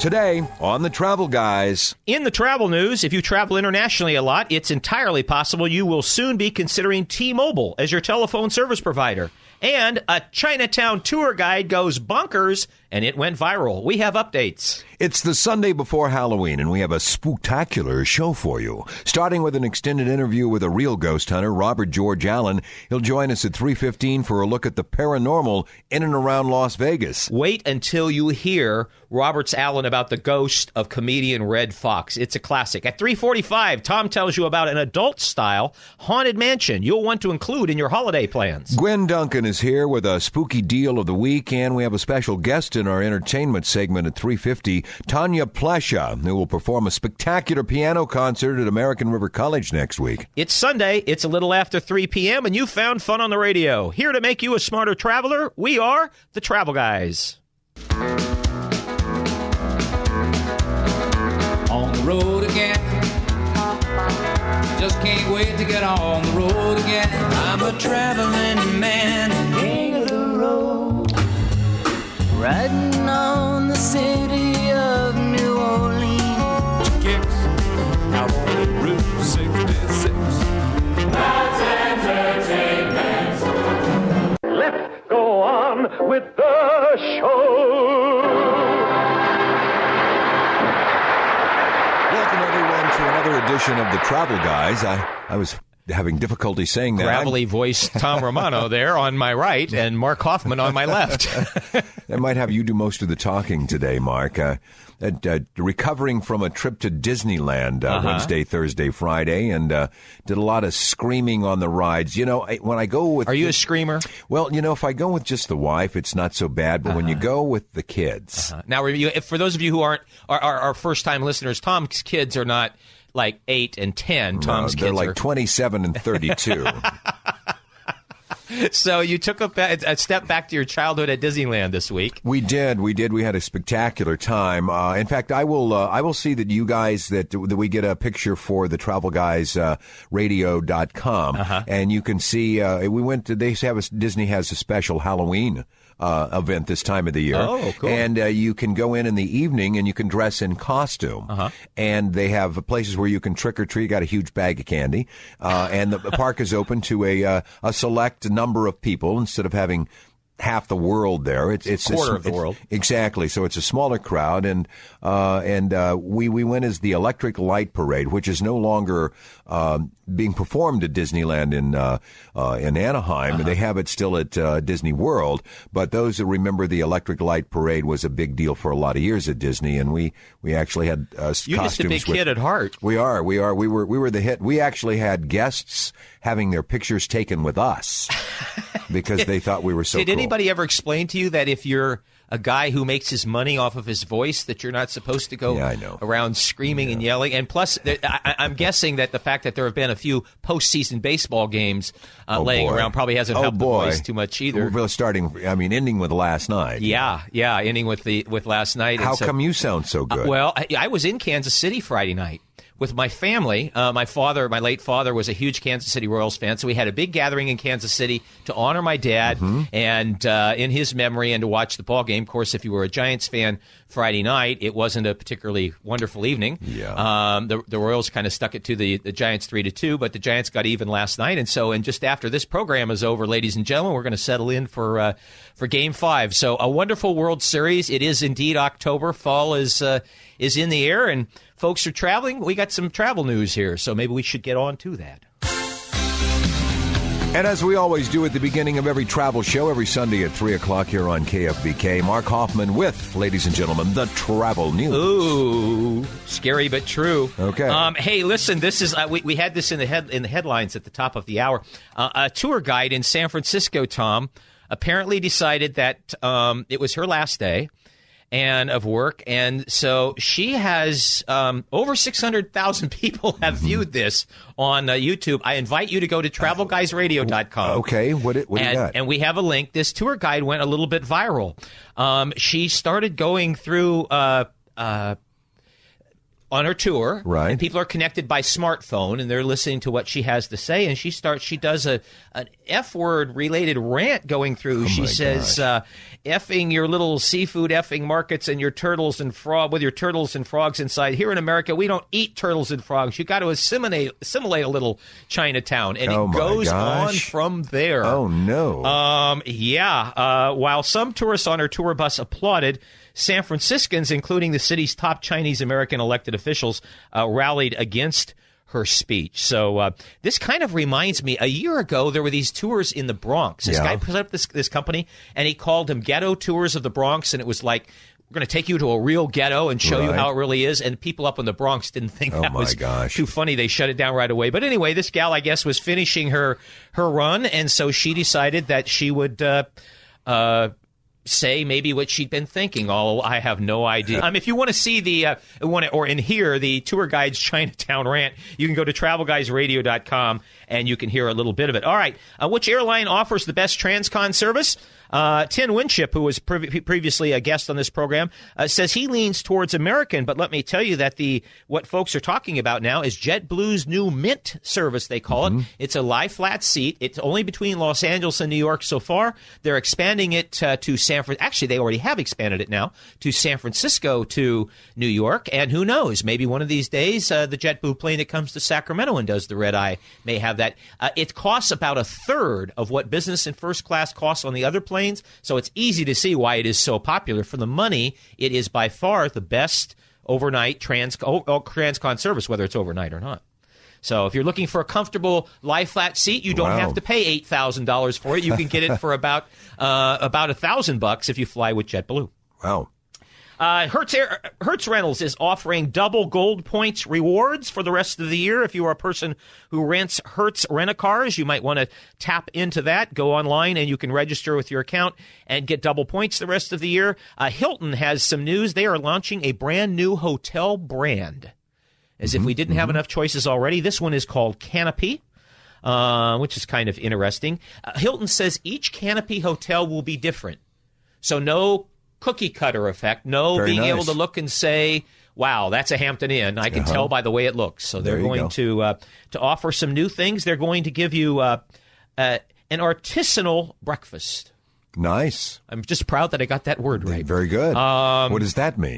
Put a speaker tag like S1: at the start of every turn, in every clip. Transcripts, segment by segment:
S1: Today on The Travel Guys.
S2: In the travel news, if you travel internationally a lot, it's entirely possible you will soon be considering T-Mobile as your telephone service provider. And a Chinatown tour guide goes bonkers, and it went viral. We have updates.
S1: It's the Sunday before Halloween, and we have a spooktacular show for you. Starting with an extended interview with a real ghost hunter, Robert George Allen. He'll join us at 3:15 for a look at the paranormal in and around Las Vegas.
S2: Wait until you hear Robert's Allen about the ghost of comedian Red Fox. It's a classic. At 3:45, Tom tells you about an adult-style haunted mansion you'll want to include in your holiday plans.
S1: Gwen Duncan is here with a spooky deal of the week, and we have a special guest in our entertainment segment at 3:50, Tanya Plesha, who will perform a spectacular piano concert at American River College next week.
S2: It's Sunday, it's a little after 3 p.m., and you found fun on the radio. Here to make you a smarter traveler, we are the Travel Guys.
S3: On the road again. Just can't wait to get on the road again. I'm a traveling man, king of the road. Riding on the city of New Orleans. Kicks out on Route 66. That's entertainment.
S4: Let's go on with the show.
S1: Welcome, everyone, to another edition of The Travel Guys. I was having difficulty saying that.
S2: Gravelly voiced Tom Romano there on my right and Mark Hoffman on my left.
S1: I might have you do most of the talking today, Mark. Recovering from a trip to Disneyland Wednesday, Thursday, Friday, and did a lot of screaming on the rides. You know, when I go with...
S2: Are you a screamer?
S1: Well, you know, if I go with just the wife, it's not so bad. But when you go with the kids...
S2: Now, for those of you who aren't our first-time listeners, Tom's kids are not like 8 and 10. Tom's
S1: they're
S2: kids
S1: like
S2: are
S1: 27 and 32.
S2: So you took a step back to your childhood at Disneyland this week.
S1: We did. We had a spectacular time. In fact, I will see that you guys that we get a picture for the TravelGuysRadio.com, and you can see we went to. Disney has a special Halloween event this time of the year.
S2: Oh, cool.
S1: And you can go in the evening and you can dress in costume. And they have places where you can trick or treat. You got a huge bag of candy. And the park is open to a select number of people instead of having half the world there. It's
S2: a quarter of the world.
S1: Exactly. So it's a smaller crowd, and we went as the Electric Light Parade, which is no longer being performed at Disneyland in Anaheim. They have it still at Disney World, but those who remember the Electric Light Parade was a big deal for a lot of years at Disney, and we actually had
S2: You're
S1: costumes.
S2: just a big kid at heart.
S1: We were the hit. We actually had guests having their pictures taken with us because they thought we were so
S2: Did
S1: cool.
S2: anybody ever explain to you that if you're a guy who makes his money off of his voice, that you're not supposed to go around screaming and yelling? And plus, I'm guessing that the fact that there have been a few postseason baseball games laying around probably hasn't helped the voice too much either.
S1: Ending with last night.
S2: Yeah, ending with last night.
S1: How come you sound so good?
S2: Well, I was in Kansas City Friday night with my family. My late father, was a huge Kansas City Royals fan, so we had a big gathering in Kansas City to honor my dad and in his memory and to watch the ball game. Of course, if you were a Giants fan Friday night, it wasn't a particularly wonderful evening.
S1: Yeah.
S2: The Royals kind of stuck it to the Giants 3-2, but the Giants got even last night. And just after this program is over, ladies and gentlemen, we're going to settle in for Game 5. So a wonderful World Series. It is indeed October. Fall is in the air, and folks are traveling. We got some travel news here, so maybe we should get on to that.
S1: And as we always do at the beginning of every travel show, every Sunday at 3 o'clock here on KFBK, Mark Hoffman with, ladies and gentlemen, the travel news.
S2: Ooh, scary but true.
S1: Okay.
S2: Hey, listen, this is we had this in the headlines at the top of the hour. A tour guide in San Francisco, Tom, apparently decided that it was her last day and of work, and so she has over 600,000 people have viewed this on YouTube. I invite you to go to TravelGuysRadio.com.
S1: Okay, what do you got?
S2: And we have a link. This tour guide went a little bit viral. She started going through on her tour,
S1: Right.
S2: and people are connected by smartphone, and they're listening to what she has to say. And she does an F-word related rant going through. She says, "Effing your little seafood effing markets and your turtles and with your turtles and frogs inside. Here in America, we don't eat turtles and frogs. You got to assimilate a little Chinatown." And it goes on from there.
S1: Oh no!
S2: While some tourists on her tour bus applauded, San Franciscans, including the city's top Chinese American elected officials, rallied against her speech. So this kind of reminds me, a year ago, there were these tours in the Bronx. This guy put up this company, and he called them Ghetto Tours of the Bronx, and it was like, we're going to take you to a real ghetto and show you how it really is. And people up in the Bronx didn't think that was too funny. They shut it down right away. But anyway, this gal, I guess, was finishing her run, and so she decided that she would say maybe what she'd been thinking. I have no idea. If you want to see and hear the tour guide's Chinatown rant, you can go to travelguysradio.com and you can hear a little bit of it. All right. Which airline offers the best transcon service? Tin Winship, who was previously a guest on this program, says he leans towards American, but let me tell you that what folks are talking about now is JetBlue's new Mint service, they call it. It's a lie-flat seat. It's only between Los Angeles and New York so far. They're expanding it to San Francisco. Actually, they already have expanded it now to San Francisco to New York, and who knows, maybe one of these days the JetBlue plane that comes to Sacramento and does the red-eye may have that. It costs about a third of what business and first class costs on the other planes. So it's easy to see why it is so popular. For the money, it is by far the best overnight transcon service, whether it's overnight or not. So if you're looking for a comfortable lie-flat seat, you don't have to pay $8,000 for it. You can get it for about $1,000 if you fly with JetBlue.
S1: Wow.
S2: Hertz Rentals is offering double gold points rewards for the rest of the year. If you are a person who rents Hertz rent-a-cars, you might want to tap into that. Go online and you can register with your account and get double points the rest of the year. Hilton has some news. They are launching a brand new hotel brand. As if we didn't have enough choices already. This one is called Canopy, which is kind of interesting. Hilton says each Canopy hotel will be different. So no cookie cutter effect. No being able to look and say, wow, that's a Hampton Inn. I can tell by the way it looks. So they're going to offer some new things. They're going to give you an artisanal breakfast.
S1: Nice.
S2: I'm just proud that I got that word right.
S1: Very good. What does that mean?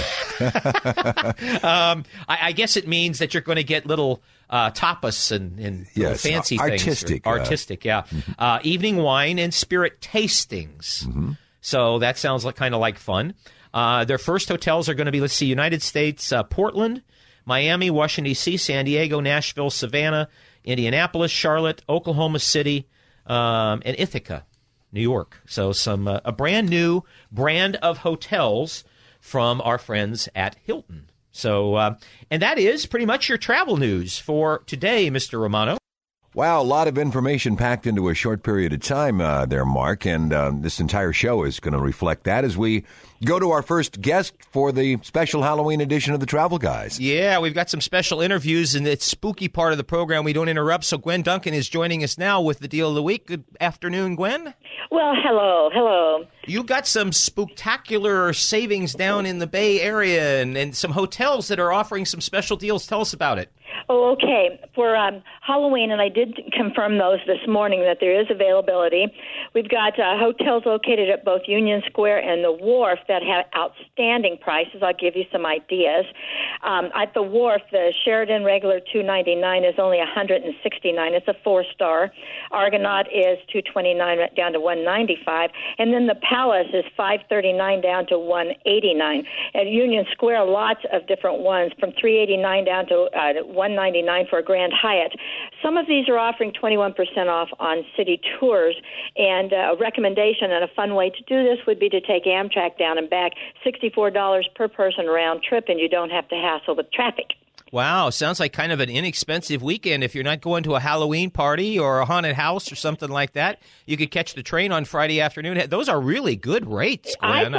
S2: I guess it means that you're going to get little tapas and little fancy things. Artistic, yeah. Evening wine and spirit tastings. So that sounds kind of like fun. Their first hotels are going to be, United States, Portland, Miami, Washington, D.C., San Diego, Nashville, Savannah, Indianapolis, Charlotte, Oklahoma City, and Ithaca, New York. So a brand new brand of hotels from our friends at Hilton. So, and that is pretty much your travel news for today, Mr. Romano.
S1: Wow, a lot of information packed into a short period of time there, Mark, and this entire show is going to reflect that as we go to our first guest for the special Halloween edition of the Travel Guys.
S2: Yeah, we've got some special interviews in the spooky part of the program we don't interrupt, so Gwen Duncan is joining us now with the Deal of the Week. Good afternoon, Gwen.
S5: Well, hello.
S2: You got some spooktacular savings down in the Bay Area and some hotels that are offering some special deals. Tell us about it.
S5: Oh, okay. For Halloween, and I did confirm those this morning that there is availability. We've got hotels located at both Union Square and the Wharf that have outstanding prices. I'll give you some ideas. At the Wharf, the Sheraton regular $299 is only $169. It's a 4-star. Argonaut is $229 down to $195, and then the Palace is $539 down to $189. At Union Square, lots of different ones from $389 down to $199 for a Grand Hyatt. Some of these are offering 21% off on city tours, and a recommendation and a fun way to do this would be to take Amtrak down and back, $64 per person round trip, and you don't have to hassle with traffic.
S2: Wow, sounds like kind of an inexpensive weekend. If you're not going to a Halloween party or a haunted house or something like that, you could catch the train on Friday afternoon. Those are really good rates, Gwen.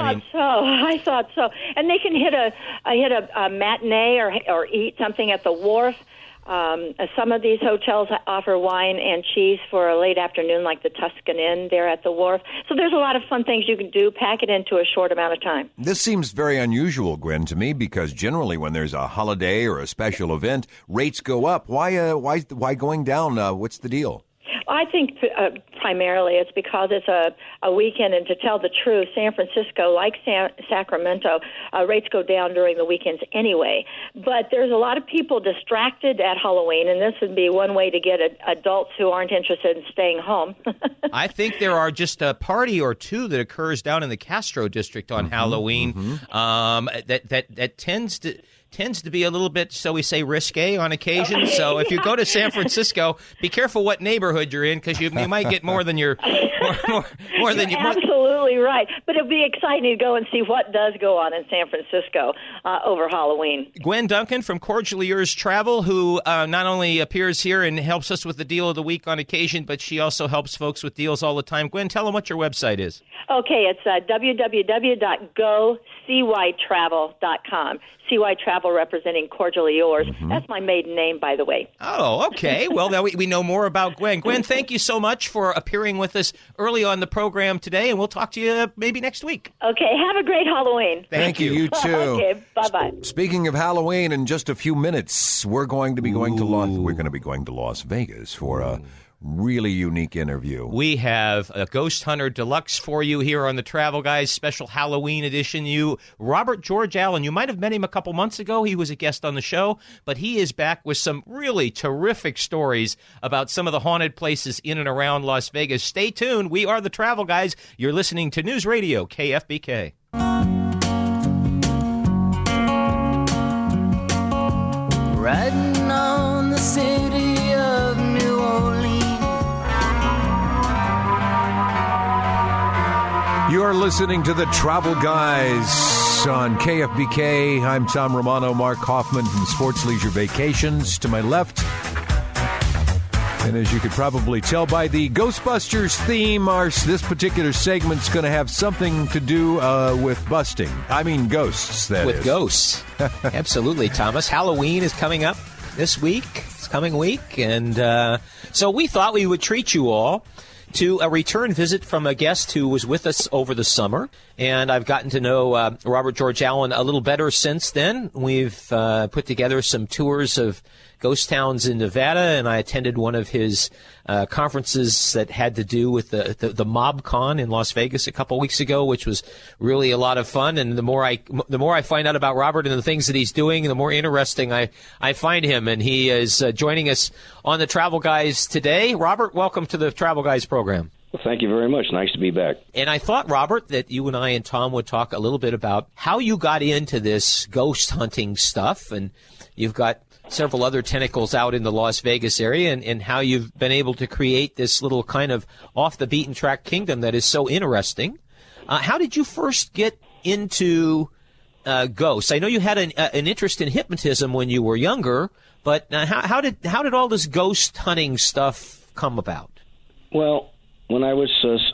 S5: I thought so. And they can hit a matinee or eat something at the Wharf. Some of these hotels offer wine and cheese for a late afternoon, like the Tuscan Inn there at the wharf. So there's a lot of fun things you can do. Pack it into a short amount of time.
S1: This seems very unusual, Gwen, to me, because generally when there's a holiday or a special event, rates go up. Why going down? What's the deal?
S5: I think primarily it's because it's a weekend, and to tell the truth, San Francisco, like Sacramento, rates go down during the weekends anyway. But there's a lot of people distracted at Halloween, and this would be one way to get adults who aren't interested in staying home.
S2: I think there are just a party or two that occurs down in the Castro district on Halloween that tends to be a little bit, so we say, risque on occasion. So if you go to San Francisco, be careful what neighborhood you're in, because you might get more than your more than you.
S5: Absolutely right. But it'll be exciting to go and see what does go on in San Francisco over Halloween.
S2: Gwen Duncan from Cordially Yours Travel, who not only appears here and helps us with the deal of the week on occasion, but she also helps folks with deals all the time. Gwen, tell them what your website is.
S5: Okay, it's www.gocytravel.com. CY Travel representing Cordially Yours. That's my maiden name, by the way.
S2: Oh, okay. Well, now we know more about Gwen. Gwen, thank you so much for appearing with us early on the program today, and we'll talk to you maybe next week.
S5: Okay, have a great Halloween.
S1: Thank you. You too.
S5: Okay, bye-bye.
S1: Speaking of Halloween, in just a few minutes, we're going to be going to Las Vegas for a really unique interview.
S2: We have a Ghost Hunter Deluxe for you here on the Travel Guys special Halloween edition. Robert George Allen, you might have met him a couple months ago. He was a guest on the show, but he is back with some really terrific stories about some of the haunted places in and around Las Vegas. Stay tuned. We are the Travel Guys. You're listening to News Radio KFBK.
S3: Riding on the city of New Orleans.
S1: You're listening to the Travel Guys on KFBK. I'm Tom Romano, Mark Hoffman from Sports Leisure Vacations to my left. And as you could probably tell by the Ghostbusters theme, this particular segment's going to have something to do with busting. I mean ghosts, that
S2: with
S1: is.
S2: With ghosts. Absolutely, Thomas. Halloween is coming up this coming week. And so we thought we would treat you all to a return visit from a guest who was with us over the summer. And I've gotten to know Robert George Allen a little better since then. We've put together some tours of ghost towns in Nevada, and I attended one of his conferences that had to do with the MobCon in Las Vegas a couple weeks ago, which was really a lot of fun. And the more I find out about Robert and the things that he's doing, the more interesting I find him. And he is joining us on the Travel Guys today. Robert, welcome to the Travel Guys program.
S6: Well, thank you very much. Nice to be back.
S2: And I thought, Robert, that you and I and Tom would talk a little bit about how you got into this ghost hunting stuff. And you've got several other tentacles out in the Las Vegas area, and how you've been able to create this little kind of off-the-beaten-track kingdom that is so interesting. How did you first get into ghosts? I know you had an interest in hypnotism when you were younger, but how did all this ghost hunting stuff come about?
S6: Well, when I was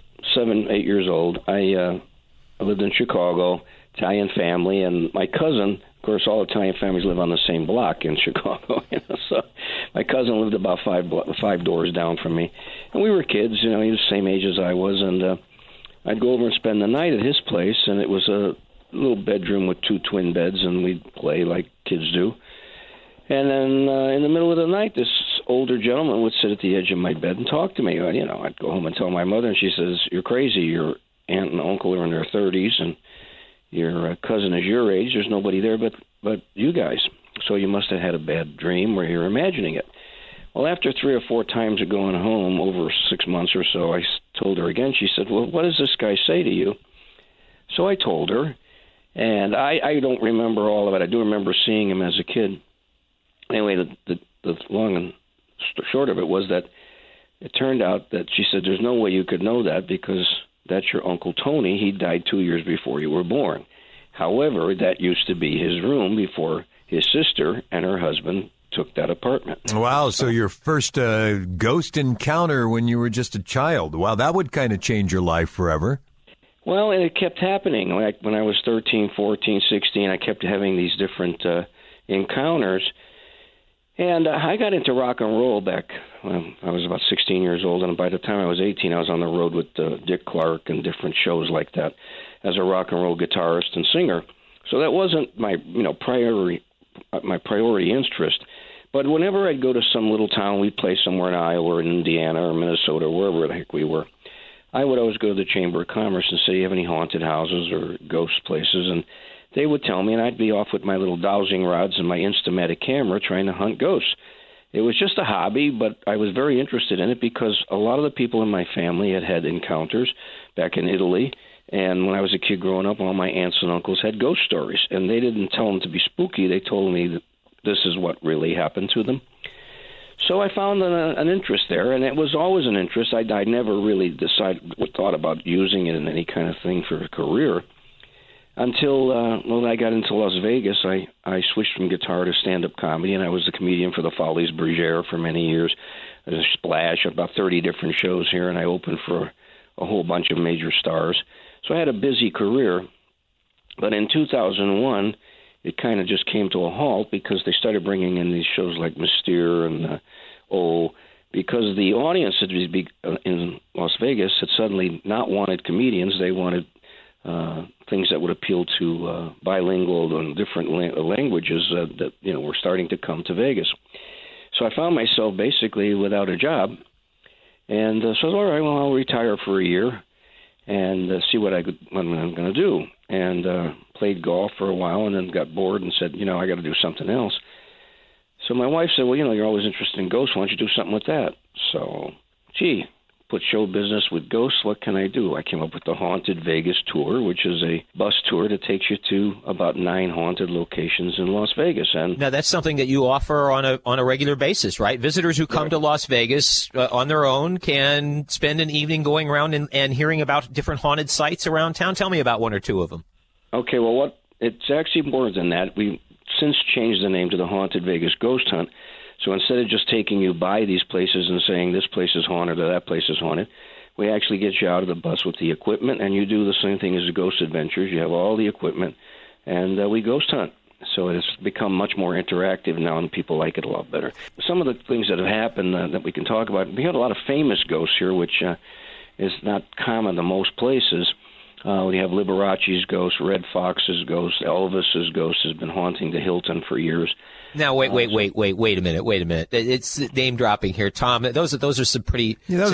S6: 7, 8 years old, I lived in Chicago, Italian family, and my cousin. Of course, all Italian families live on the same block in Chicago. So my cousin lived about five doors down from me, and we were kids. He was the same age as I was, and I'd go over and spend the night at his place, and it was a little bedroom with 2 twin beds, and we'd play like kids do. And then in the middle of the night, this older gentleman would sit at the edge of my bed and talk to me. I'd go home and tell my mother, and she says, "You're crazy. Your aunt and uncle are in their 30s, and your cousin is your age. There's nobody there but you guys. So you must have had a bad dream where you're imagining it." Well, after 3 or 4 times of going home over 6 months or so, I told her again. She said, "Well, what does this guy say to you?" So I told her, and I don't remember all of it. I do remember seeing him as a kid. Anyway, the long and short of it was that it turned out that she said, "There's no way you could know that because that's your Uncle Tony. He died 2 years before you were born. However, that used to be his room before his sister and her husband took that apartment."
S1: Wow, so your first ghost encounter when you were just a child. Wow, that would kind of change your life forever.
S6: Well, and it kept happening. When I was 13, 14, 16, I kept having these different encounters. And I got into rock and roll back when I was about 16 years old, and by the time I was 18, I was on the road with Dick Clark and different shows like that as a rock and roll guitarist and singer. So that wasn't my priority interest. But whenever I'd go to some little town, we'd play somewhere in Iowa or in Indiana or Minnesota or wherever the heck we were, I would always go to the Chamber of Commerce and say, "You have any haunted houses or ghost places?" And they would tell me, and I'd be off with my little dowsing rods and my Instamatic camera trying to hunt ghosts. It was just a hobby, but I was very interested in it because a lot of the people in my family had had encounters back in Italy. And when I was a kid growing up, all my aunts and uncles had ghost stories. And they didn't tell them to be spooky. They told me that this is what really happened to them. So I found an interest there, and it was always an interest. I never really thought about using it in any kind of thing for a career. Until when I got into Las Vegas, I switched from guitar to stand-up comedy, and I was the comedian for the Folies Bergère for many years. There's a Splash, about 30 different shows here, and I opened for a whole bunch of major stars. So I had a busy career. But in 2001, it kind of just came to a halt because they started bringing in these shows like Mystere and because the audience in Las Vegas had suddenly not wanted comedians. They wanted things that would appeal to bilingual and different languages that were starting to come to Vegas. So I found myself basically without a job, and so I thought, all right, well, I'll retire for a year and see what I'm going to do. And played golf for a while, and then got bored and said, I got to do something else. So my wife said, well, you're always interested in ghosts. Why don't you do something with that? So, put show business with ghosts. What can I do? I came up with the Haunted Vegas Tour, which is a bus tour that takes you to about 9 haunted locations in Las Vegas. And
S2: now that's something that you offer on a regular basis, right? Visitors who come to Las Vegas on their own can spend an evening going around and hearing about different haunted sites around town. Tell me about one or two of them.
S6: Okay, well, it's actually more than that. We've since changed the name to the Haunted Vegas Ghost Hunt. So instead of just taking you by these places and saying this place is haunted or that place is haunted, we actually get you out of the bus with the equipment, and you do the same thing as the Ghost Adventures. You have all the equipment, and we ghost hunt. So it's become much more interactive now, and people like it a lot better. Some of the things that have happened that we can talk about, we had a lot of famous ghosts here, which is not common to most places. We have Liberace's ghost, Red Fox's ghost, Elvis's ghost has been haunting the Hilton for years.
S2: Now, wait a minute. It's name dropping here, Tom. Those are some pretty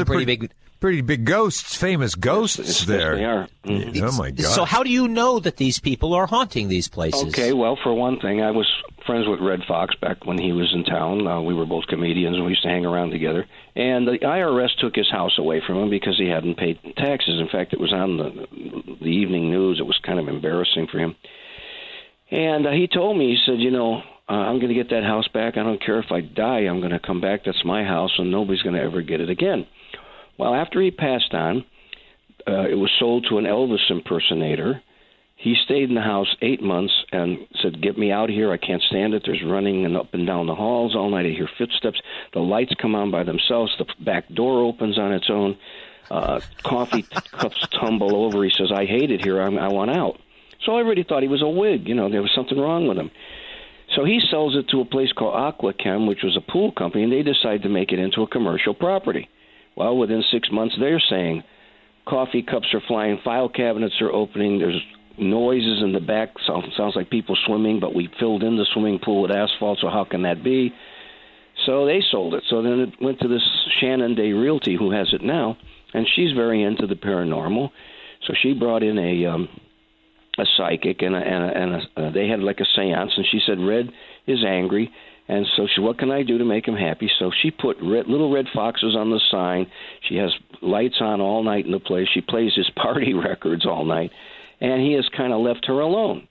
S1: big ghosts, famous ghosts there.
S6: They are.
S1: Mm-hmm. Oh my God!
S2: So how do you know that these people are haunting these places?
S6: Okay, well, for one thing, I was friends with Red Fox back when he was in town. We were both comedians, and we used to hang around together. And the IRS took his house away from him because he hadn't paid taxes. In fact, it was on the evening news. It was kind of embarrassing for him. And he told me, he said, I'm going to get that house back. I don't care if I die. I'm going to come back. That's my house, and nobody's going to ever get it again. Well, after he passed on, it was sold to an Elvis impersonator. He stayed in the house 8 months and said, get me out of here. I can't stand it. There's running and up and down the halls all night. I hear footsteps. The lights come on by themselves. The back door opens on its own. Coffee cups tumble over. He says, I hate it here. I want out. So everybody thought he was a wig. There was something wrong with him. So he sells it to a place called Aquachem, which was a pool company, and they decide to make it into a commercial property. Well, within 6 months, they're saying coffee cups are flying, file cabinets are opening, there's noises in the back, sounds like people swimming, but we filled in the swimming pool with asphalt, so how can that be? So they sold it. So then it went to this Shannon Day Realty, who has it now, and she's very into the paranormal. So she brought in a psychic, and they had like a seance, and she said, Red is angry, and so she, what can I do to make him happy? So she put little red foxes on the sign. She has lights on all night in the place. She plays his party records all night, and he has kind of left her alone.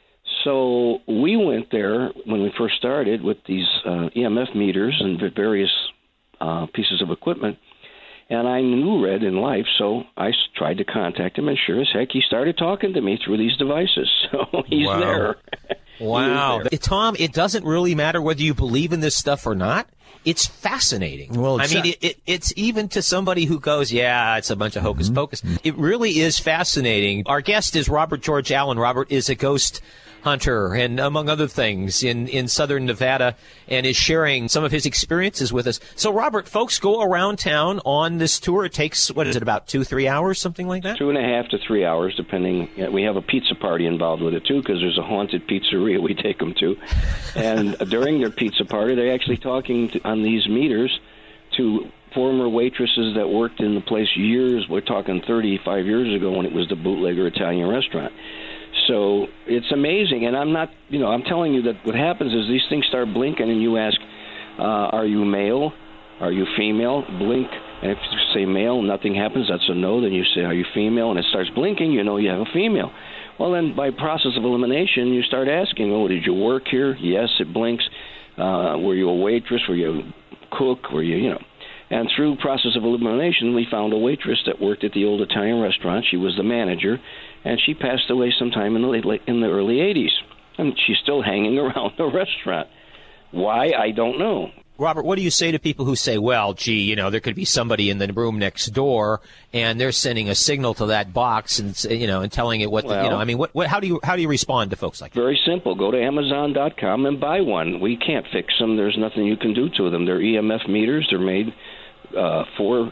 S6: So we went there when we first started with these EMF meters and various pieces of equipment, and I knew Red in life, so I tried to contact him, and sure as heck, he started talking to me through these devices. So he's there.
S2: Wow. Tom, it doesn't really matter whether you believe in this stuff or not. It's fascinating.
S1: Well,
S2: it's even to somebody who goes, yeah, it's a bunch of hocus pocus. It really is fascinating. Our guest is Robert George Allen. Robert is a ghost hunter, and among other things in southern Nevada, and is sharing some of his experiences with us. So, Robert, folks go around town on this tour. It takes, what is it, about 2-3 hours, something like that? 2.5 to 3 hours, depending. We have a pizza party involved with it, too, because there's a haunted pizzeria we take them to. And during their pizza party, they're actually talking on these meters to former waitresses that worked in the place years. We're talking 35 years ago when it was the Bootlegger Italian restaurant. So it's amazing, and I'm telling you that what happens is these things start blinking, and you ask, are you male? Are you female? Blink, and if you say male, nothing happens. That's a no. Then you say, are you female? And it starts blinking. You know you have a female. Well, then by process of elimination, you start asking, oh, did you work here? Yes, it blinks. Were you a waitress? Were you a cook? Were you? And through process of elimination, we found a waitress that worked at the old Italian restaurant. She was the manager, and she passed away sometime in the early 80s. And she's still hanging around the restaurant. Why? I don't know. Robert, what do you say to people who say, well, gee, there could be somebody in the room next door, and they're sending a signal to that box and and telling it what how do you respond to folks like that? Very simple. Go to Amazon.com and buy one. We can't fix them. There's nothing you can do to them. They're EMF meters. They're made for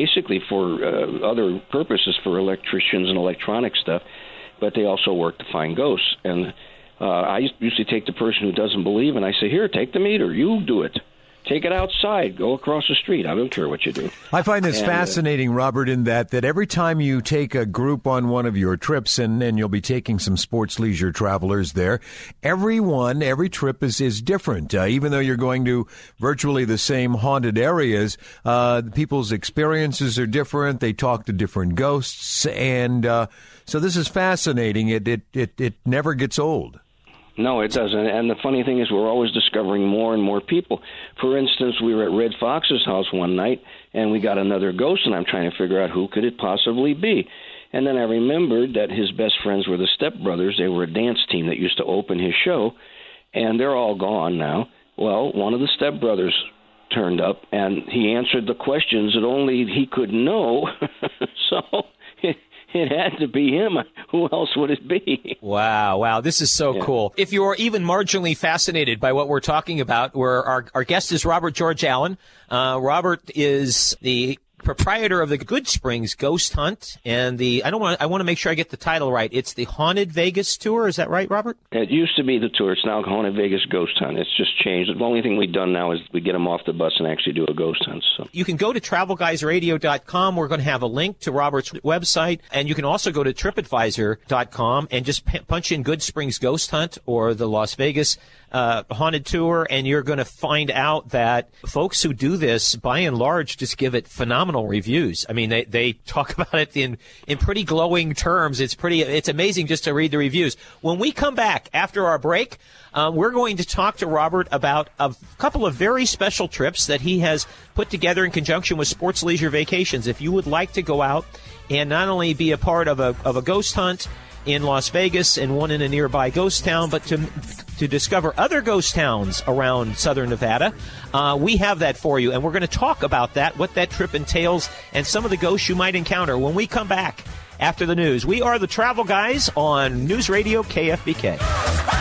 S2: other purposes, for electricians and electronic stuff, but they also work to find ghosts. And I usually take the person who doesn't believe, and I say, here, take the meter. You do it. Take it outside. Go across the street. I don't care what you do.
S1: I find this fascinating, Robert, in that every time you take a group on one of your trips, and you'll be taking some sports leisure travelers there, every trip is different. Even though you're going to virtually the same haunted areas, people's experiences are different. They talk to different ghosts. And so this is fascinating. It never gets old.
S6: No, it doesn't. And the funny thing is we're always discovering more and more people. For instance, we were at Red Fox's house one night, and we got another ghost, and I'm trying to figure out who could it possibly be. And then I remembered that his best friends were the Step Brothers. They were a dance team that used to open his show, and they're all gone now. Well, one of the Step Brothers turned up, and he answered the questions that only he could know. So it had to be him. Who else would it be? Wow. This is so cool. If you're even marginally fascinated by what we're talking about, our guest is Robert George Allen. Robert is the proprietor of the Good Springs Ghost Hunt, and I want to make sure I get the title right. It's the Haunted Vegas Tour. Is that right, Robert? It used to be the tour. It's now Haunted Vegas Ghost Hunt. It's just changed. The only thing we've done now is we get them off the bus and actually do a ghost hunt. So you can go to TravelGuysRadio.com. We're going to have a link to Robert's website, and you can also go to TripAdvisor.com and just punch in Good Springs Ghost Hunt or the Las Vegas Haunted Tour, and you're going to find out that folks who do this, by and large, just give it phenomenal reviews. I mean, they talk about it in pretty glowing terms. It's amazing just to read the reviews. When we come back after our break, we're going to talk to Robert about a couple of very special trips that he has put together in conjunction with Sports Leisure Vacations. If you would like to go out and not only be a part of a ghost hunt in Las Vegas and one in a nearby ghost town, but to discover other ghost towns around southern Nevada, we have that for you. And we're going to talk about that, what that trip entails, and some of the ghosts you might encounter when we come back after the news. We are the Travel Guys on News Radio KFBK.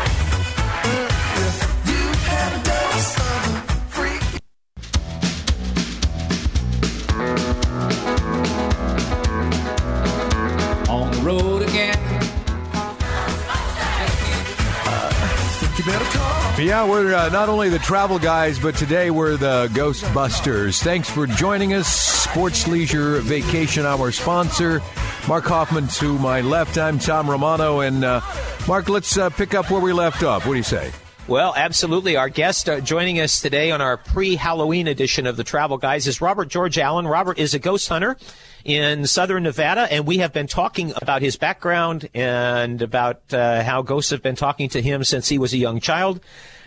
S1: Yeah, we're not only the Travel Guys, but today we're the Ghostbusters. Thanks for joining us. Sports Leisure Vacation, our sponsor. Mark Hoffman to my left. I'm Tom Romano. And Mark, let's pick up where we left off. What do you say?
S2: Well, absolutely. Our guest joining us today on our pre-Halloween edition of the Travel Guys is Robert George Allen. Robert is a ghost hunter in southern Nevada, and we have been talking about his background and about how ghosts have been talking to him since he was a young child.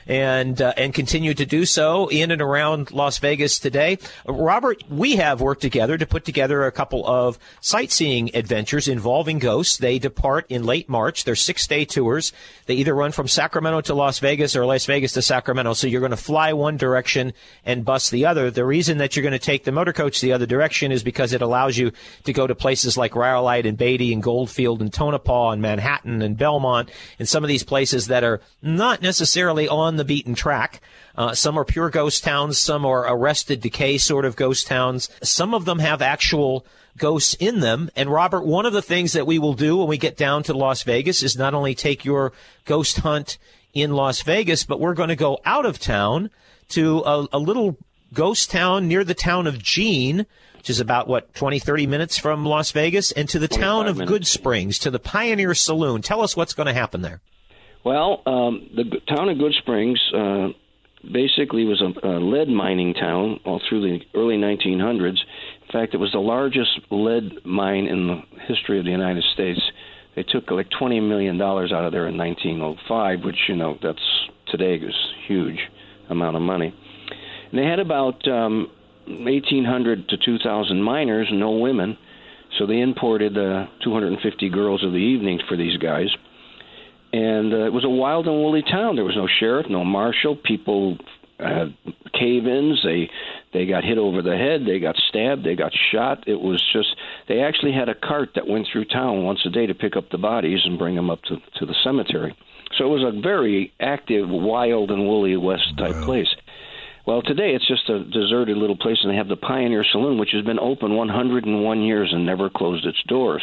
S2: and continue to do so in and around Las Vegas today. Robert, we have worked together to put together a couple of sightseeing adventures involving ghosts. They depart in late March. They're 6-day tours. They either run from Sacramento to Las Vegas or Las Vegas to Sacramento. So you're going to fly one direction and bus the other. The reason that you're going to take the motor coach the other direction is because it allows you to go to places like Rhyolite and Beatty and Goldfield and Tonopah and Manhattan and Belmont and some of these places that are not necessarily on the beaten track. Some are pure ghost towns. Some are arrested decay sort of ghost towns. Some of them have actual ghosts in them. And Robert, one of the things that we will do when we get down to Las Vegas is not only take your ghost hunt in Las Vegas, but we're going to go out of town to a little ghost town near the town of Jean, which is about, 20, 30 minutes from Las Vegas, and to the town of Good Springs, to the Pioneer Saloon. Tell us what's going to happen there.
S6: Well, the town of Good Springs basically was a lead mining town all through the early 1900s. In fact, it was the largest lead mine in the history of the United States. They took like $20 million out of there in 1905, which, that's today is a huge amount of money. And they had about 1,800 to 2,000 miners, no women. So they imported 250 girls of the evening for these guys. And it was a wild and woolly town. There was no sheriff, no marshal. People had cave-ins. They got hit over the head. They got stabbed. They got shot. It was just, they actually had a cart that went through town once a day to pick up the bodies and bring them up to the cemetery. So it was a very active, wild and woolly West-type place. Well, today it's just a deserted little place, and they have the Pioneer Saloon, which has been open 101 years and never closed its doors.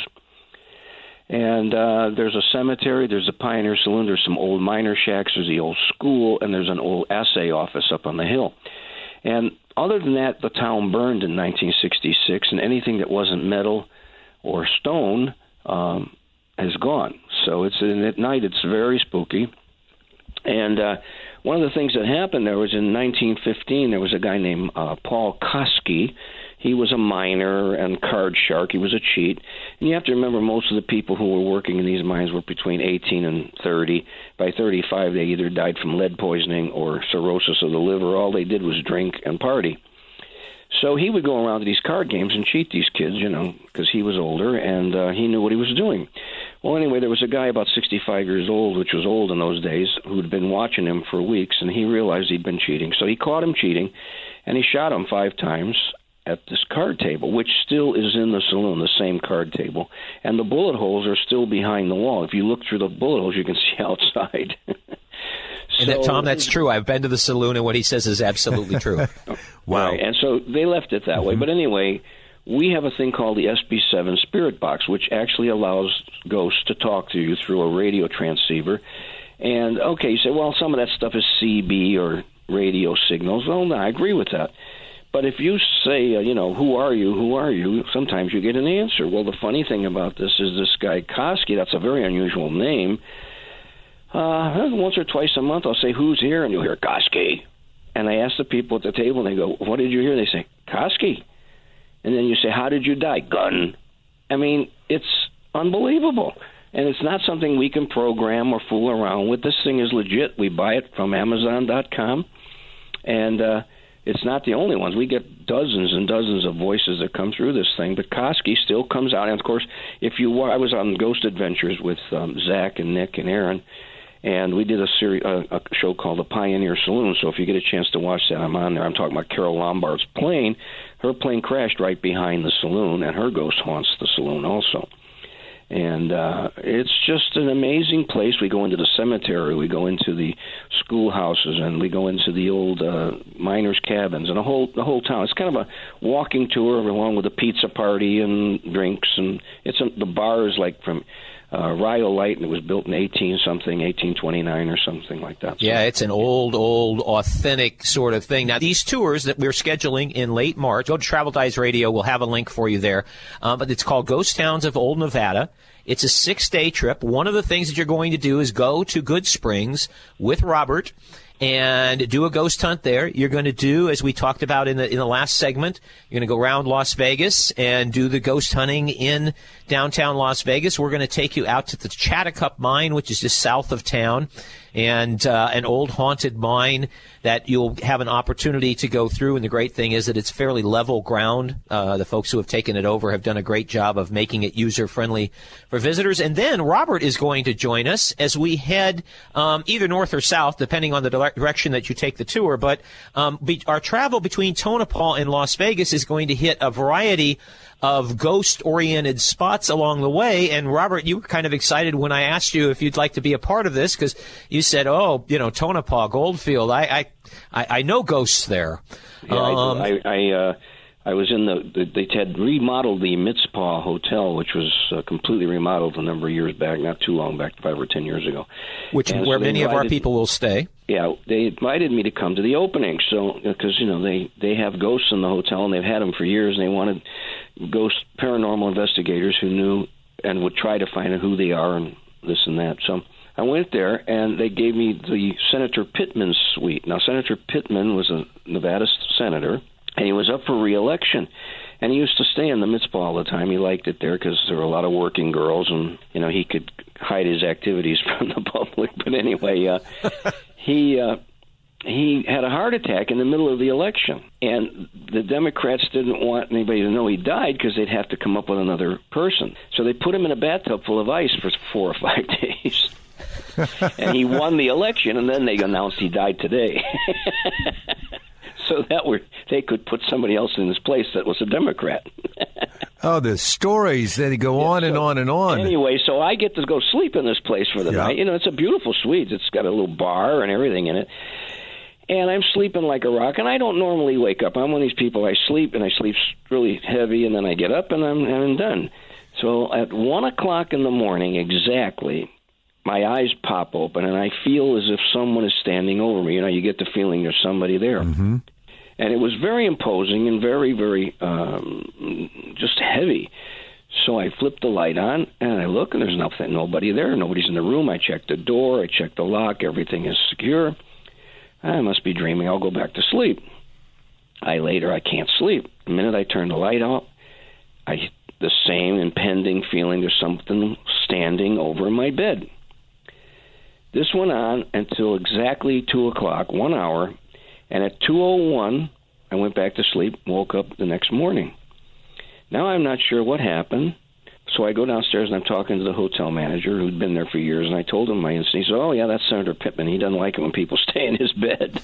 S6: And there's a cemetery, there's a Pioneer Saloon, there's some old miner shacks, there's the old school, and there's an old assay office up on the hill. And other than that, the town burned in 1966, and anything that wasn't metal or stone is gone. So at night it's very spooky. And one of the things that happened there was in 1915, there was a guy named Paul Koski. He was a miner and card shark. He was a cheat. And you have to remember, most of the people who were working in these mines were between 18 and 30. By 35, they either died from lead poisoning or cirrhosis of the liver. All they did was drink and party. So he would go around to these card games and cheat these kids, because he was older and he knew what he was doing. Well, anyway, there was a guy about 65 years old, which was old in those days, who'd been watching him for weeks, and he realized he'd been cheating. So he caught him cheating, and he shot him 5 times at this card table, which still is in the saloon, the same card table. And the bullet holes are still behind the wall. If you look through the bullet holes, you can see outside.
S2: And Tom, that's true. I've been to the saloon, and what he says is absolutely true.
S1: Wow.
S6: Right. And so they left it that way. But anyway, we have a thing called the SB7 Spirit Box, which actually allows ghosts to talk to you through a radio transceiver. And, okay, you say, well, some of that stuff is CB or radio signals. Well, no, I agree with that. But if you say, who are you, sometimes you get an answer. Well, the funny thing about this is this guy Koski, that's a very unusual name. Once or twice a month I'll say, who's here? And you'll hear Koski. And I ask the people at the table, and they go, what did you hear? They say, Koski. And then you say, how did you die? Gun. I mean, it's unbelievable. And it's not something we can program or fool around with. This thing is legit. We buy it from Amazon.com. And it's not the only ones. We get dozens and dozens of voices that come through this thing. But Koski still comes out. And, of course, I was on Ghost Adventures with Zach and Nick and Aaron. And we did a show called The Pioneer Saloon. So if you get a chance to watch that, I'm on there. I'm talking about Carol Lombard's plane. Her plane crashed right behind the saloon, and her ghost haunts the saloon also. And it's just an amazing place. We go into the cemetery, we go into the schoolhouses, and we go into the old miners' cabins, and the whole town. It's kind of a walking tour along with a pizza party and drinks. And the bar is like from Rhyolite, and it was built in 1829 or something like that.
S2: Yeah, it's an old, authentic sort of thing. Now, these tours that we're scheduling in late March, go to Travel Dice Radio. We'll have a link for you there. But it's called Ghost Towns of Old Nevada. It's a 6-day trip. One of the things that you're going to do is go to Good Springs with Robert and do a ghost hunt there. You're going to do, as we talked about in the last segment, you're going to go around Las Vegas and do the ghost hunting in downtown Las Vegas. We're going to take you out to the Chattacup Mine, which is just south of town. and an old haunted mine that you'll have an opportunity to go through. And the great thing is that it's fairly level ground. The folks who have taken it over have done a great job of making it user-friendly for visitors. And then Robert is going to join us as we head either north or south, depending on the direction that you take the tour. But our travel between Tonopah and Las Vegas is going to hit a variety of ghost-oriented spots along the way. And Robert, you were kind of excited when I asked you if you'd like to be a part of this, because you said, Tonopah, Goldfield, I know ghosts there.
S6: Yeah, I was in they had remodeled the Mizpah Hotel, which was completely remodeled a number of years back, not too long back, 5 or 10 years ago.
S2: Where many of our people will stay.
S6: Yeah, they invited me to come to the opening, so because they have ghosts in the hotel and they've had them for years, and they wanted ghost paranormal investigators who knew and would try to find out who they are and this and that. So I went there, and they gave me the Senator Pittman suite. Now, Senator Pittman was a Nevada senator, and he was up for re-election. And he used to stay in the Mizpah all the time. He liked it there because there were a lot of working girls, and he could hide his activities from the public. But anyway, he had a heart attack in the middle of the election, and the Democrats didn't want anybody to know he died because they'd have to come up with another person. So they put him in a bathtub full of ice for 4 or 5 days. And he won the election, and then they announced he died today. So they could put somebody else in his place that was a Democrat.
S1: Oh, the stories that go on and on and on.
S6: Anyway, so I get to go sleep in this place for the night. It's a beautiful suite. It's got a little bar and everything in it. And I'm sleeping like a rock, and I don't normally wake up. I'm one of these people, I sleep, and I sleep really heavy, and then I get up, and I'm done. So at 1 o'clock in the morning exactly, my eyes pop open, and I feel as if someone is standing over me. You get the feeling there's somebody there. Mm-hmm. And it was very imposing and very, very just heavy. So I flip the light on, and I look, and there's nobody there. Nobody's in the room. I check the door. I check the lock. Everything is secure. I must be dreaming. I'll go back to sleep. I can't sleep. The minute I turn the light out, the same impending feeling, there's something standing over my bed. This went on until exactly 2 o'clock, 1 hour, and at 2:01, I went back to sleep, woke up the next morning. Now I'm not sure what happened, so I go downstairs and I'm talking to the hotel manager who'd been there for years, and I told him my incident. He said, "Oh, yeah, that's Senator Pittman. He doesn't like it when people stay in his bed."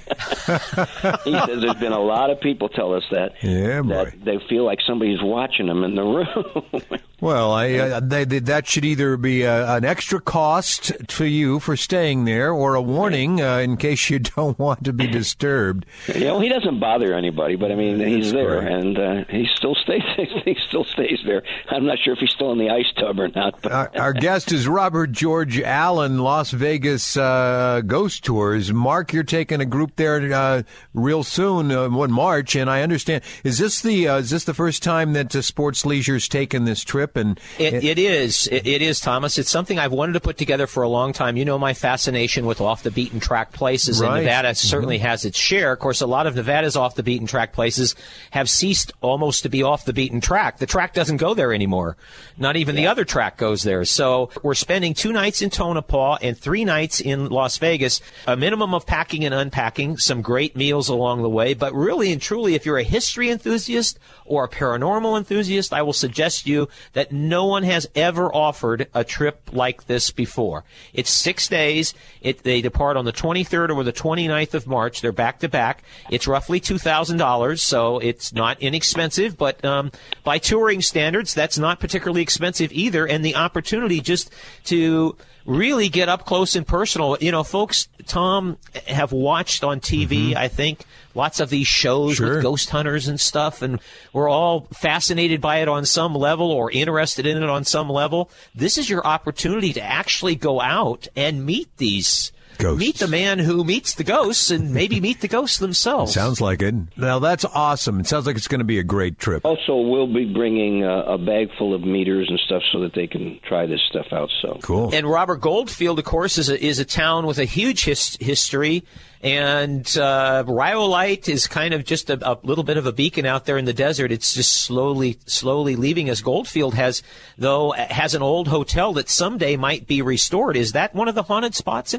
S6: He says there's been a lot of people tell us that they feel like somebody's watching them in the room.
S1: Well, that should either be an extra cost to you for staying there, or a warning in case you don't want to be disturbed.
S6: He doesn't bother anybody, but I mean, he's there, and he still stays. He still stays there. I'm not sure if he's still in the ice tub or not. But.
S1: Our guest is Robert George Allen, Las Vegas Ghost Tours. Mark, you're taking a group there real soon, in March, and I understand. Is this the first time that Sports Leisure's taken this trip? And
S2: it is, Thomas. It's something I've wanted to put together for a long time. You know my fascination with off-the-beaten-track places, and Nevada certainly has its share. Of course, a lot of Nevada's off-the-beaten-track places have ceased almost to be off-the-beaten-track. The track doesn't go there anymore. Not even the other track goes there. So we're spending 2 nights in Tonopah and 3 nights in Las Vegas. A minimum of packing and unpacking, some great meals along the way. But really and truly, if you're a history enthusiast or a paranormal enthusiast, I will suggest you that no one has ever offered a trip like this before. It's 6 days. They depart on the 23rd or the 29th of March. They're back-to-back. It's roughly $2,000, so it's not inexpensive. But by touring standards, that's not particularly expensive either. And the opportunity just to really get up close and personal. Folks, Tom, have watched on TV, I think, lots of these shows with ghost hunters and stuff, and we're all fascinated by it on some level or interested in it on some level. This is your opportunity to actually go out and meet these ghosts. Meet the man who meets the ghosts, and maybe meet the ghosts themselves.
S1: Sounds like it. Now, that's awesome. It sounds like it's going to be a great trip.
S6: Also, we'll be bringing a bag full of meters and stuff so that they can try this stuff out. So
S1: cool.
S2: And Robert, Goldfield, of course, is a town with a huge history. And Rhyolite is kind of just a little bit of a beacon out there in the desert. It's just slowly leaving us. Goldfield has an old hotel that someday might be restored. Is that one of the haunted spots in town?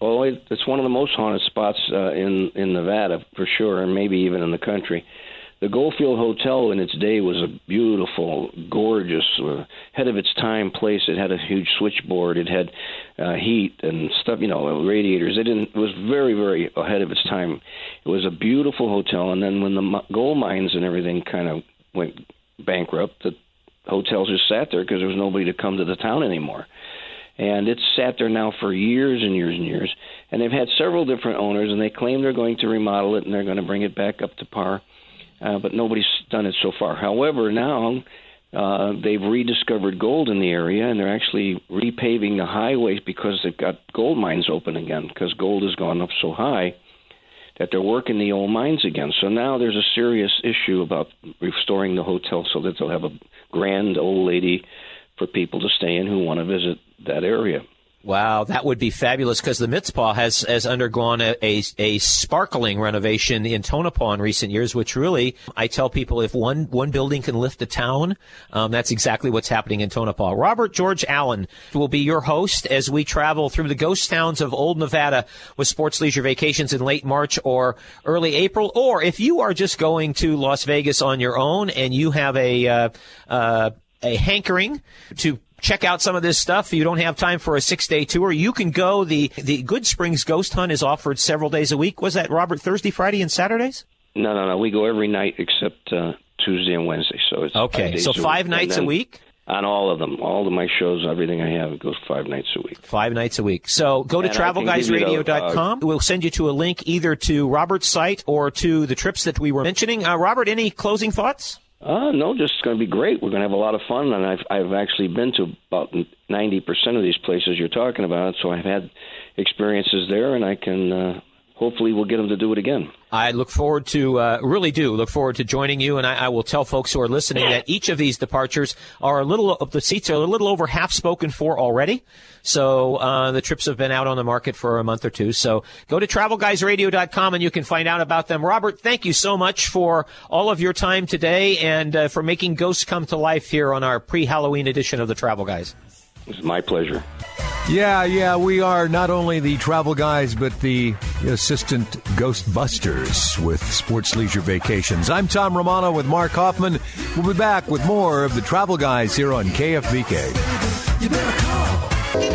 S6: Oh, it's one of the most haunted spots in Nevada, for sure, and maybe even in the country. The Goldfield Hotel in its day was a beautiful, gorgeous, ahead-of-its-time place. It had a huge switchboard. It had heat and stuff, radiators. It was very, very ahead of its time. It was a beautiful hotel, and then when the gold mines and everything kind of went bankrupt, the hotels just sat there because there was nobody to come to the town anymore. And it's sat there now for years and years and years. And they've had several different owners, and they claim they're going to remodel it and they're going to bring it back up to par. But nobody's done it so far. However, now they've rediscovered gold in the area, and they're actually repaving the highways because they've got gold mines open again, because gold has gone up so high that they're working the old mines again. So now there's a serious issue about restoring the hotel so that they'll have a grand old lady for people to stay in who want to visit that area.
S2: Wow, that would be fabulous, because the Mizpah has undergone a sparkling renovation in Tonopah in recent years, which really, I tell people, if one building can lift a town, that's exactly what's happening in Tonopah. Robert George Allen will be your host as we travel through the ghost towns of Old Nevada with Sports Leisure Vacations in late March or early April. Or if you are just going to Las Vegas on your own and you have a hankering to check out some of this stuff, you don't have time for a 6-day tour, you can go. The Good Springs Ghost Hunt is offered several days a week. Was that, Robert, Thursday, Friday, and Saturdays?
S6: No. We go every night except Tuesday and Wednesday. So it's
S2: okay. So 5 nights a week?
S6: On all of them. All of my shows, everything I have, it goes 5 nights a week.
S2: 5 nights a week. So go to TravelGuysRadio.com. We'll send you to a link either to Robert's site or to the trips that we were mentioning. Robert, any closing thoughts?
S6: No, just going to be great. We're going to have a lot of fun, and I've actually been to about 90% of these places you're talking about, so I've had experiences there, and I can hopefully we'll get them to do it again.
S2: I look forward to, really do look forward to joining you, and I will tell folks who are listening that each of these departures are the seats are a little over half spoken for already. So the trips have been out on the market for a month or two. So go to TravelGuysRadio.com and you can find out about them. Robert, thank you so much for all of your time today and for making ghosts come to life here on our pre-Halloween edition of the Travel Guys.
S6: It's my pleasure.
S1: Yeah, we are not only the Travel Guys, but the assistant Ghostbusters with Sports Leisure Vacations. I'm Tom Romano with Mark Hoffman. We'll be back with more of the Travel Guys here on KFVK.
S3: You better call.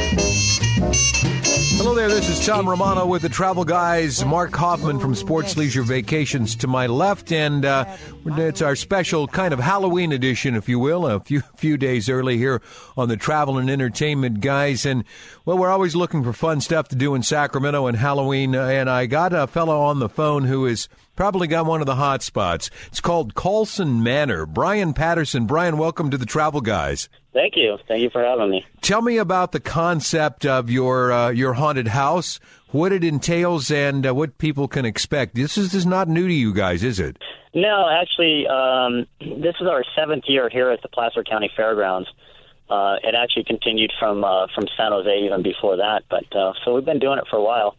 S1: Hello there, this is Tom Romano with the Travel Guys. Mark Hoffman from Sports Leisure Vacations to my left, and it's our special kind of Halloween edition, if you will, a few days early here on the Travel and Entertainment Guys. And, well, we're always looking for fun stuff to do in Sacramento and Halloween, and I got a fellow on the phone who is probably got one of the hot spots. It's called Colson Manor. Brian Patterson. Brian, welcome to the Travel Guys.
S7: Thank you. Thank you for having me.
S1: Tell me about the concept of your haunted house, what it entails, and what people can expect. This is not new to you guys, is it?
S7: No, actually, this is our 7th year here at the Placer County Fairgrounds. It actually continued from San Jose even before that, but so we've been doing it for a while.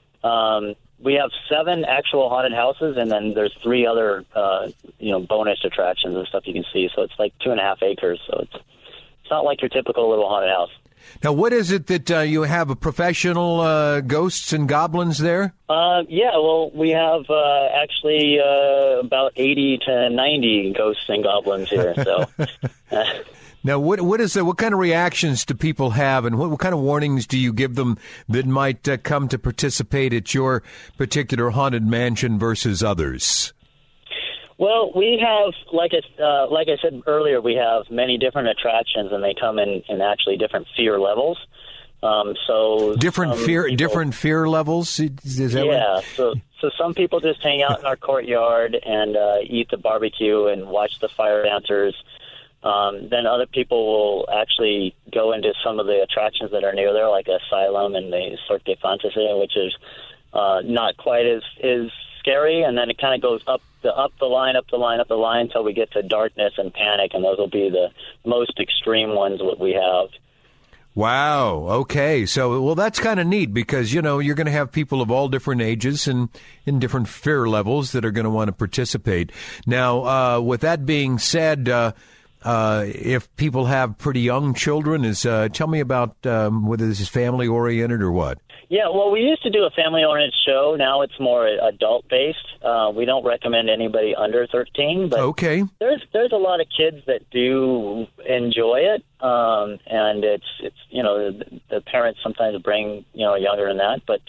S7: We have 7 actual haunted houses, and then there's 3 other bonus attractions and stuff you can see. So it's like 2.5 acres. So it's not like your typical little haunted house.
S1: Now, what is it that you have a professional ghosts and goblins there?
S7: Yeah, well, we have actually about 80 to 90 ghosts and goblins here. So.
S1: Now, what kind of reactions do people have, and what kind of warnings do you give them that might come to participate at your particular haunted mansion versus others?
S7: Well, we have, like I said earlier, we have many different attractions, and they come in actually different fear levels.
S1: Different fear levels. Is that right?
S7: So some people just hang out in our courtyard and eat the barbecue and watch the fire dancers. Then other people will actually go into some of the attractions that are near there, like Asylum and the Cirque de Fantasy, which is not quite as scary. And then it kind of goes up the line until we get to Darkness and Panic, and those will be the most extreme ones that we have.
S1: Wow. Okay. So, well, that's kind of neat because, you're going to have people of all different ages and in different fear levels that are going to want to participate. Now, with that being said, if people have pretty young children, tell me about whether this is family-oriented or what.
S7: Yeah, well, we used to do a family-oriented show. Now it's more adult-based. We don't recommend anybody under 13, but
S1: Okay.
S7: there's a lot of kids that do enjoy it, and it's the parents sometimes bring younger than that, but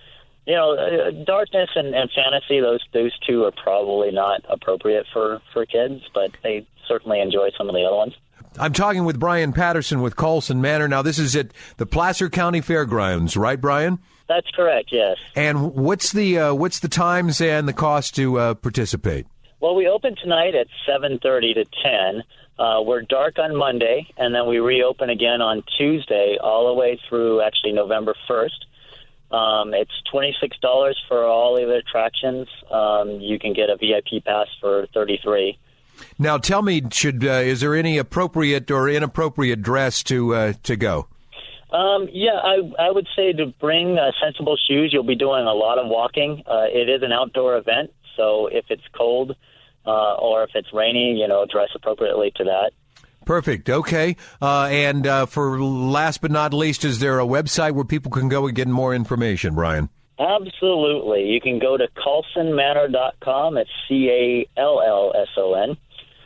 S7: darkness and fantasy, those two are probably not appropriate for kids, but they certainly enjoy some of the other ones.
S1: I'm talking with Brian Patterson with Colson Manor. Now, this is at the Placer County Fairgrounds, right, Brian?
S7: That's correct, yes.
S1: And what's the times and the cost to participate?
S7: Well, we open tonight at 7:30 to 10. We're dark on Monday, and then we reopen again on Tuesday all the way through actually November 1st. It's $26 for all of the attractions. You can get a VIP pass for $33.
S1: Now, tell me, is there any appropriate or inappropriate dress to go?
S7: Yeah, I would say to bring sensible shoes. You'll be doing a lot of walking. It is an outdoor event, so if it's cold or if it's rainy, dress appropriately to that.
S1: Perfect. Okay. And for last but not least, is there a website where people can go and get more information, Brian?
S7: Absolutely. You can go to ColsonManor.com. It's CALLSON.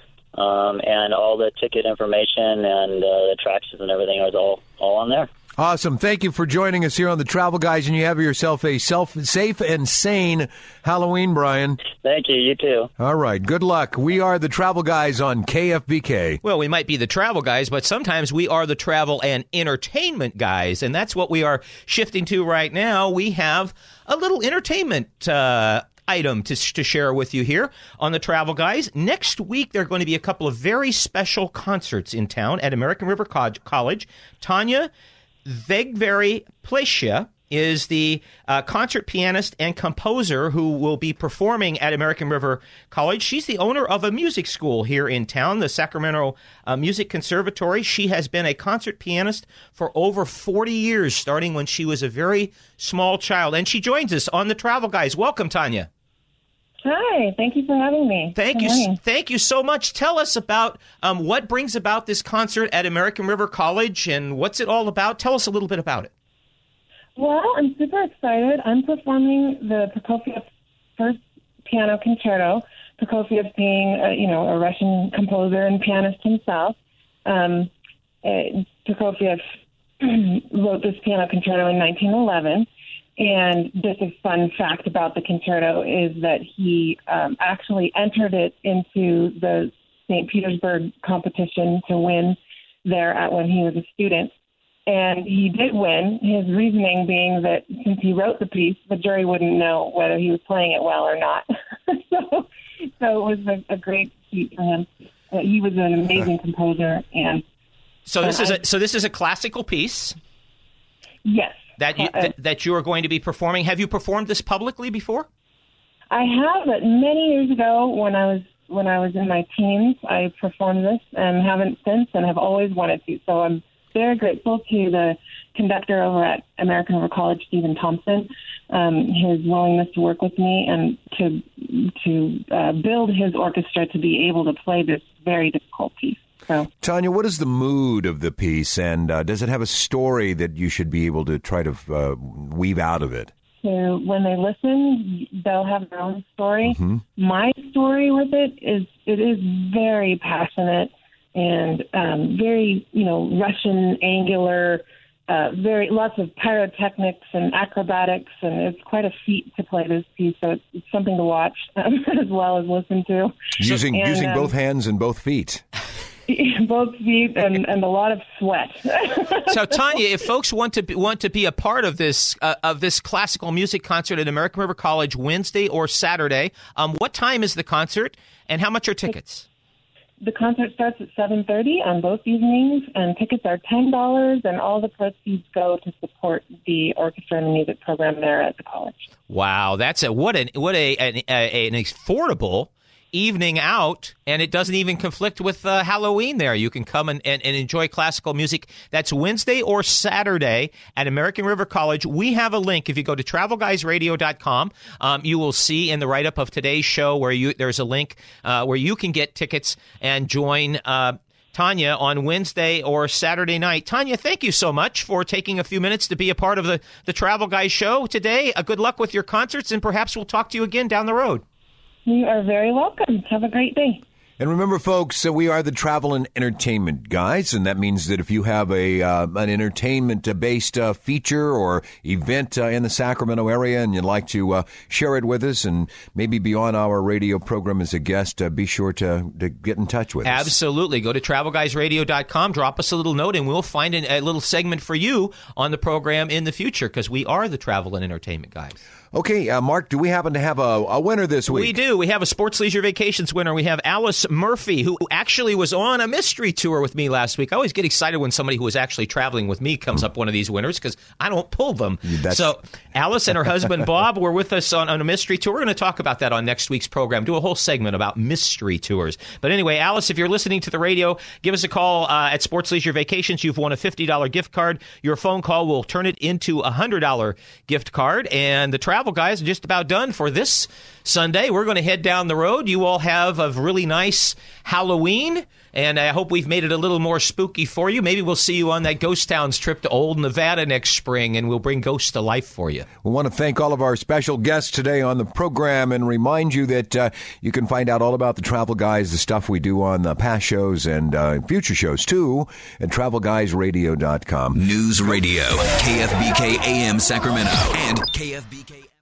S7: And all the ticket information and the attractions and everything is all on there.
S1: Awesome. Thank you for joining us here on the Travel Guys, and you have yourself a safe and sane Halloween, Brian.
S7: Thank you. You too.
S1: All right. Good luck. We are the Travel Guys on KFBK.
S2: Well, we might be the travel guys, but sometimes we are the travel and entertainment guys, and that's what we are shifting to right now. We have a little entertainment item to share with you here on the Travel Guys. Next week, there are going to be a couple of very special concerts in town at American River College. Tanya Vegveri-Plesha is the concert pianist and composer who will be performing at American River College. She's the owner of a music school here in town, the Sacramento Music Conservatory. She has been a concert pianist for over 40 years, starting when she was a very small child. And she joins us on the Travel Guys. Welcome, Tanya.
S8: Hi, thank you for having me.
S2: Thank you so much. Tell us about what brings about this concert at American River College and what's it all about. Tell us a little bit about it.
S8: Well, I'm super excited. I'm performing the Prokofiev First Piano Concerto. Prokofiev being, a Russian composer and pianist himself. Prokofiev wrote this piano concerto in 1911. And just a fun fact about the concerto is that he actually entered it into the St. Petersburg competition to win there when he was a student. And he did win, his reasoning being that since he wrote the piece, the jury wouldn't know whether he was playing it well or not. so it was a great feat for him. He was an amazing composer. And
S2: so this is a classical piece?
S8: Yes.
S2: That you are going to be performing. Have you performed this publicly before?
S8: I have, but many years ago when I was in my teens, I performed this and haven't since, and have always wanted to. So I'm very grateful to the conductor over at American River College, Stephen Thompson, his willingness to work with me and to build his orchestra to be able to play this very difficult piece. So,
S1: Tanya, what is the mood of the piece, and does it have a story that you should be able to try to weave out of it?
S8: So when they listen, they'll have their own story. Mm-hmm. My story with it is very passionate and very, Russian, angular, lots of pyrotechnics and acrobatics, and it's quite a feat to play this piece. So it's something to watch as well as listen to.
S1: Using both hands and both feet.
S8: Both feet and a lot of sweat.
S2: So, Tanya, if folks want to be a part of this classical music concert at American River College Wednesday or Saturday, what time is the concert and how much are tickets?
S8: The concert starts at 7:30 on both evenings, and tickets are $10, and all the proceeds go to support the orchestra and the music program there at the college.
S2: Wow, that's an affordable evening out, and it doesn't even conflict with Halloween there. You can come and enjoy classical music. That's Wednesday or Saturday at American River College. We have a link. If you go to travelguysradio.com, you will see in the write-up of today's show there's a link where you can get tickets and join Tanya on Wednesday or Saturday night. Tanya, thank you so much for taking a few minutes to be a part of the Travel Guys show today. Good luck with your concerts, and perhaps we'll talk to you again down the road.
S8: You are very welcome. Have a great day.
S1: And remember, folks, we are the Travel and Entertainment Guys, and that means that if you have an entertainment-based feature or event in the Sacramento area and you'd like to share it with us and maybe be on our radio program as a guest, be sure to get in touch with us.
S2: Absolutely. Go to TravelGuysRadio.com, drop us a little note, and we'll find a little segment for you on the program in the future, because we are the Travel and Entertainment Guys.
S1: Okay, Mark, do we happen to have a winner this week?
S2: We do. We have a Sports Leisure Vacations winner. We have Alice Murphy, who actually was on a mystery tour with me last week. I always get excited when somebody who is actually traveling with me comes up one of these winners, because I don't pull them. So Alice and her husband Bob were with us on a mystery tour. We're going to talk about that on next week's program, do a whole segment about mystery tours. But anyway, Alice, if you're listening to the radio, give us a call at Sports Leisure Vacations. You've won a $50 gift card. Your phone call will turn it into a $100 gift card. And the Travel Guys are just about done for this Sunday. We're going to head down the road. You all have a really nice Halloween, and I hope we've made it a little more spooky for you. Maybe we'll see you on that Ghost Towns trip to Old Nevada next spring, and we'll bring ghosts to life for you.
S1: We want to thank all of our special guests today on the program and remind you that you can find out all about the Travel Guys, the stuff we do on the past shows and future shows, too, at TravelGuysRadio.com.
S9: News Radio, KFBK AM Sacramento, and KFBK